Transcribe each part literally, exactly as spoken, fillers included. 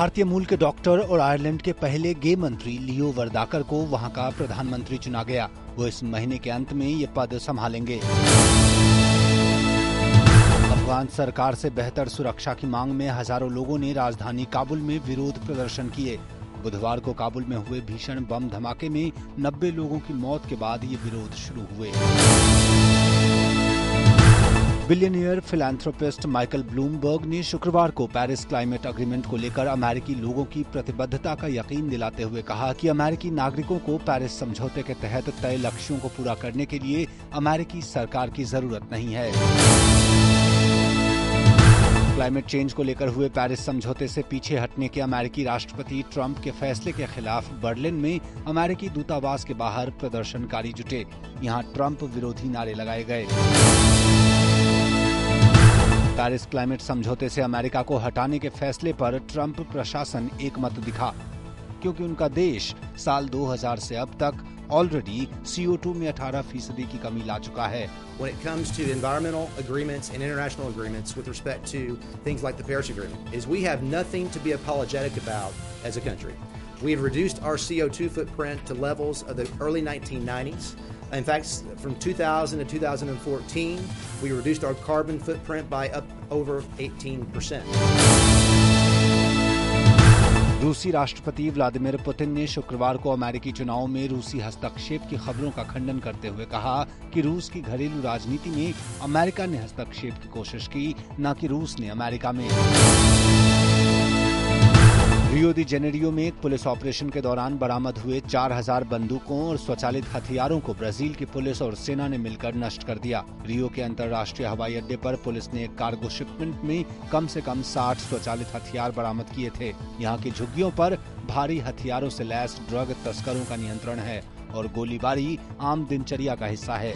भारतीय मूल के डॉक्टर और आयरलैंड के पहले गे मंत्री लियो वरदाकर को वहां का प्रधानमंत्री चुना गया। वो इस महीने के अंत में ये पद संभालेंगे। अफगान सरकार से बेहतर सुरक्षा की मांग में हजारों लोगों ने राजधानी काबुल में विरोध प्रदर्शन किए। बुधवार को काबुल में हुए भीषण बम धमाके में नब्बे लोगों की मौत के बाद ये विरोध शुरू हुए। बिलियनियर फिलैंथ्रोपिस्ट माइकल ब्लूमबर्ग ने शुक्रवार को पेरिस क्लाइमेट एग्रीमेंट को लेकर अमेरिकी लोगों की प्रतिबद्धता का यकीन दिलाते हुए कहा कि अमेरिकी नागरिकों को पेरिस समझौते के तहत तय लक्ष्यों को पूरा करने के लिए अमेरिकी सरकार की जरूरत नहीं है। क्लाइमेट चेंज को लेकर हुए पेरिस समझौते से पीछे हटने के अमेरिकी राष्ट्रपति ट्रंप के फैसले के खिलाफ बर्लिन में अमेरिकी दूतावास के बाहर प्रदर्शनकारी जुटे। यहां ट्रंप विरोधी नारे लगाए गए। पेरिस क्लाइमेट समझौते से अमेरिका को हटाने के फैसले पर ट्रंप प्रशासन एकमत दिखा, क्योंकि उनका देश साल दो हज़ार से अब तक ऑलरेडी सी ओ टू में अठारह फीसदी की कमी ला चुका है। When it comes to environmental agreements and international agreements with respect to things like the Paris Agreement, is we have nothing to be apologetic about as a country. We have reduced our C O two footprint to levels of the early nineteen nineties. In fact, from two thousand to two thousand fourteen, we reduced our carbon footprint by up over eighteen percent. रूसी राष्ट्रपति Vladimir Putin ने शुक्रवार को अमेरिकी चुनावों में रूसी हस्तक्षेप की खबरों का खंडन करते हुए कहा कि रूस की घरेलू राजनीति में अमेरिका ने हस्तक्षेप की कोशिश की, न कि रूस ने अमेरिका में। रियो दी जेनेरियो में एक पुलिस ऑपरेशन के दौरान बरामद हुए चार हज़ार बंदूकों और स्वचालित हथियारों को ब्राजील की पुलिस और सेना ने मिलकर नष्ट कर दिया। रियो के अंतर्राष्ट्रीय हवाई अड्डे पर पुलिस ने एक कार्गो शिपमेंट में कम से कम साठ स्वचालित हथियार बरामद किए थे। यहाँ की झुग्गियों पर भारी हथियारों से लैस ड्रग तस्करों का नियंत्रण है और गोलीबारी आम दिनचर्या का हिस्सा है।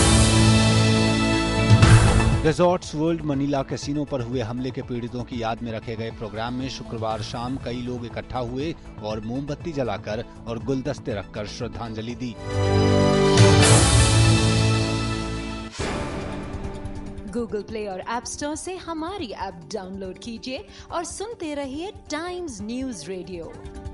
रिजॉर्ट्स वर्ल्ड मनीला कैसीनो पर हुए हमले के पीड़ितों की याद में रखे गए प्रोग्राम में शुक्रवार शाम कई लोग इकट्ठा हुए और मोमबत्ती जलाकर और गुलदस्ते रखकर श्रद्धांजलि दी। गूगल प्ले और ऐप स्टोर से हमारी ऐप डाउनलोड कीजिए और सुनते रहिए टाइम्स न्यूज रेडियो।